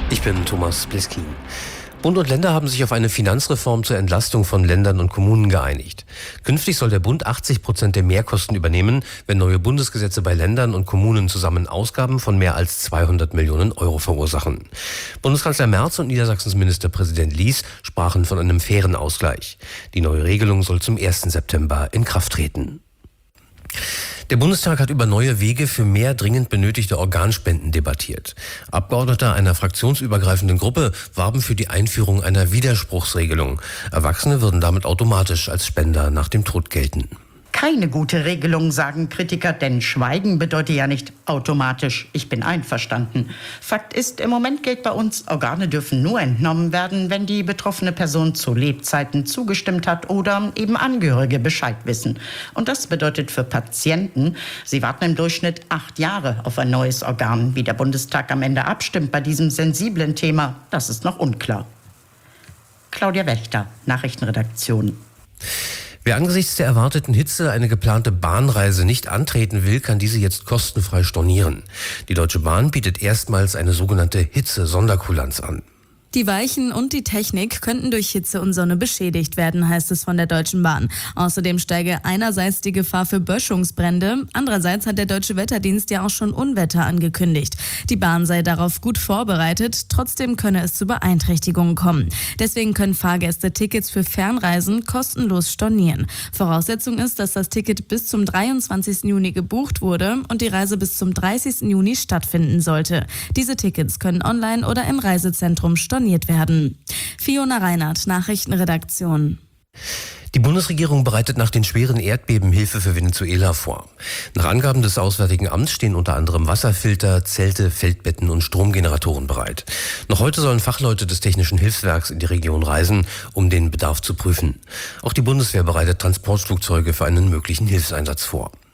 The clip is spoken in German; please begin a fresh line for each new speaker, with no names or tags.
Ich bin Thomas Bliskin. Bund und Länder haben sich auf eine Finanzreform zur Entlastung von Ländern und Kommunen geeinigt. Künftig soll der Bund 80% der Mehrkosten übernehmen, wenn neue Bundesgesetze bei Ländern und Kommunen zusammen Ausgaben von mehr als 200 Millionen Euro verursachen. Bundeskanzler Merz und Niedersachsens Ministerpräsident Lies sprachen von einem fairen Ausgleich. Die neue Regelung soll zum 1. September in Kraft treten. Der Bundestag hat über neue Wege für mehr dringend benötigte Organspenden debattiert. Abgeordnete einer fraktionsübergreifenden Gruppe warben für die Einführung einer Widerspruchsregelung. Erwachsene würden damit automatisch als Spender nach dem Tod gelten.
Keine gute Regelung, sagen Kritiker, denn Schweigen bedeutet ja nicht automatisch, ich bin einverstanden. Fakt ist, im Moment gilt bei uns, Organe dürfen nur entnommen werden, wenn die betroffene Person zu Lebzeiten zugestimmt hat oder eben Angehörige Bescheid wissen. Und das bedeutet für Patienten, sie warten im Durchschnitt 8 Jahre auf ein neues Organ. Wie der Bundestag am Ende abstimmt bei diesem sensiblen Thema, das ist noch unklar. Claudia Wächter, Nachrichtenredaktion.
Wer angesichts der erwarteten Hitze eine geplante Bahnreise nicht antreten will, kann diese jetzt kostenfrei stornieren. Die Deutsche Bahn bietet erstmals eine sogenannte Hitze-Sonderkulanz an.
Die Weichen und die Technik könnten durch Hitze und Sonne beschädigt werden, heißt es von der Deutschen Bahn. Außerdem steige einerseits die Gefahr für Böschungsbrände, andererseits hat der Deutsche Wetterdienst ja auch schon Unwetter angekündigt. Die Bahn sei darauf gut vorbereitet, trotzdem könne es zu Beeinträchtigungen kommen. Deswegen können Fahrgäste Tickets für Fernreisen kostenlos stornieren. Voraussetzung ist, dass das Ticket bis zum 23. Juni gebucht wurde und die Reise bis zum 30. Juni stattfinden sollte. Diese Tickets können online oder im Reisezentrum storniert werden. Fiona Reinhardt, Nachrichtenredaktion.
Die Bundesregierung bereitet nach den schweren Erdbeben Hilfe für Venezuela vor. Nach Angaben des Auswärtigen Amts stehen unter anderem Wasserfilter, Zelte, Feldbetten und Stromgeneratoren bereit. Noch heute sollen Fachleute des Technischen Hilfswerks in die Region reisen, um den Bedarf zu prüfen. Auch die Bundeswehr bereitet Transportflugzeuge für einen möglichen Hilfseinsatz vor.